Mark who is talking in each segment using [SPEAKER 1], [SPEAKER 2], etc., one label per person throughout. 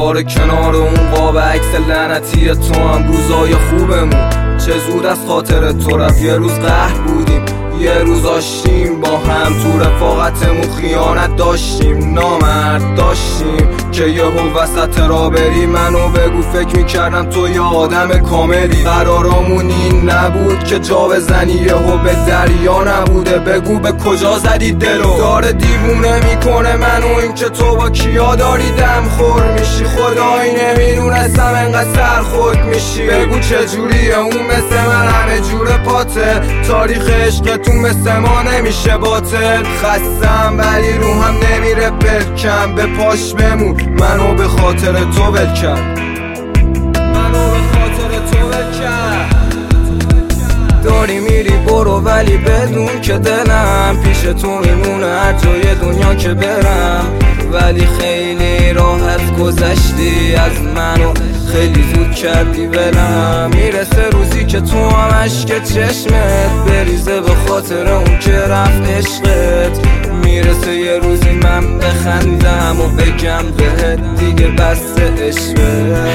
[SPEAKER 1] دوباره کنار اون قاب عکس لعنتی تو هم روزای خوبمون چه زود از خاطر تو رفت. یه روز قهر بودیم، یه روز آشتیم با هم، تو رفاقتمون خیانت داشتیم، نامرد داشتیم که یهو وسط را بری. منو بگو فکر میکردم تو یه آدم کاملی، قرارمون این نبود که جا بزنی یهو به دریا نبوده. بگو به کجا زدی دلو، داره دیوونه میکنه منو این که تو با کیا داری دم خور میشی. خدایی نمیدونستم انقدر سرخود میشی. بگو چجوریه اون مثل من همه جور پاته، تاریخ عشقتون مثل ما نمیشه باطل. خستم ولی روحم نمیره بلکم، به پاش بمون منو به خاطر تو ول کرد، منو به خاطر تو ول کرد. داری میری برو ولی بدون که دلم پیش تو میمونه هر جای دنیا که برم. ولی خیلی راحت گذشتی از منو، خیلی زود کردی ولم. میرسه روزی که تو هم عشق چشمت بریزه به خاطر اون که رفت عشقت. میرسه یه روزی من بخندم و بگم بهت دیگه بس عشقت.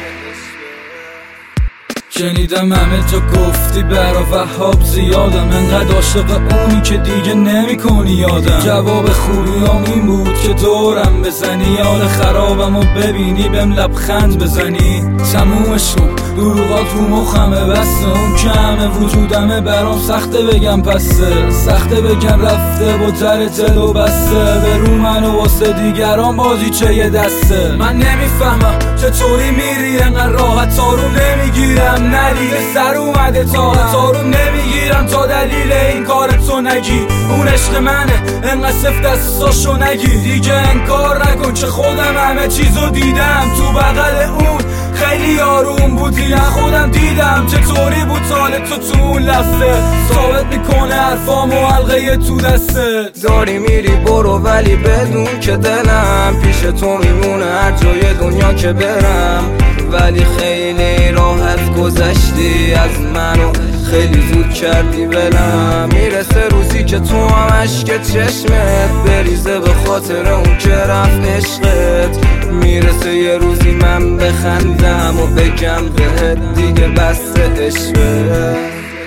[SPEAKER 2] شنیدم همه جا گفتی برا وهاب زیادم، انقدر عاشق اونی که دیگه نمی کنی یادم. جواب خوبیام این بود که دورم بزنی، یاد خرابم و ببینی بهم لبخند بزنی. تمومش کن دروغات رو مخمه بسته، اون که همه وجودمه برام سخته بگم پسته، سخته بگم رفته با در دل و بسته. برو منو واسه دیگران بازیچه یه دسته. من نمیفهمم چطوری میری انقدر راحت آروم نمیگیرم، ندیده سر اومده تا آروم نمیگیرم تا دلیل این کارتو نگی. اون عشق منه انقدر سفت دستاشو نگی، دیگه انکار نکن که خودم همه چیزو دیدم. تو بغل اون خیلی آروم بودی، خودم دیدم چطوری بود حالت تو اون لحظه. ثابت میکنه حرفامو حلقه تو دسته.
[SPEAKER 1] داری میری برو ولی بدون که دلم پیش تو میمونه هر جای دنیا که برم. ولی خیلی راحت گذشتی از منو، خیلی زود کردی ولم. میرسه روزی که تو هم عشق چشمت بریزه به خاطر اون که رفت عشقت. میرسه یه روزی من بخندم و بگم بهت دیگه بس عشقت.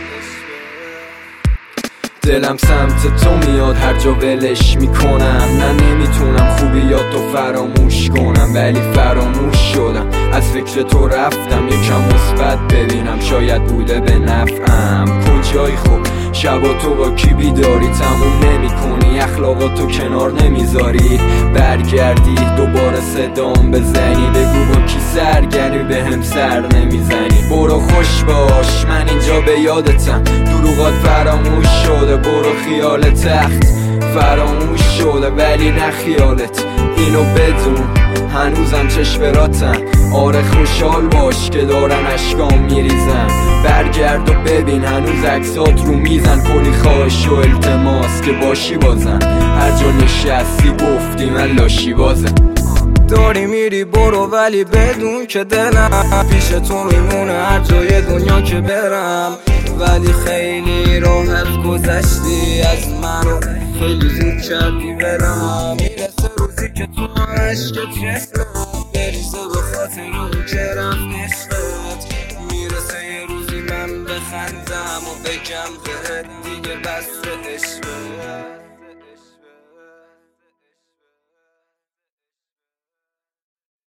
[SPEAKER 1] دلم سمت تو میاد هر جا ولش میکنم، نه نمیتونم خوبیاتو فراموش کنم. ولی فراموش شدم از فکر تو رفتم، یکم مثبت ببینم شاید بوده به نفعم. کجایی خب شبا تو با کی بیداری، تموم نمی کنی اخلاقاتو کنار نمیذاری. برگردی دوباره صدام بزنی، بگو با کی سرگرمی به هم سر نمیزنی. برو خوش باش من اینجا به یادتم، دروغات فراموش شده. برو خیال تخت فراموش شده ولی نه خیالت، اینو بدون هنوزم چشم. آره خوشحال باش که دارن اشکام میریزن، برگرد و ببین هنوز عکسات رو میزن. کلی خواهش و التماس که باشی بازم، هر جا نشستی گفتی من لاشی بازم. داری میری برو ولی بدون که دلم پیش تو میمونه هر جای دنیا که برم. ولی خیلی راحت گذشتی از منو، خیلی زود کردی ولم. میرسه روزی که تو عشق چشمت بریزه به خاطر اون که رفت عشقت. میرسه یه روزی من بخندم و بگم بهت دیگه بس عشقت.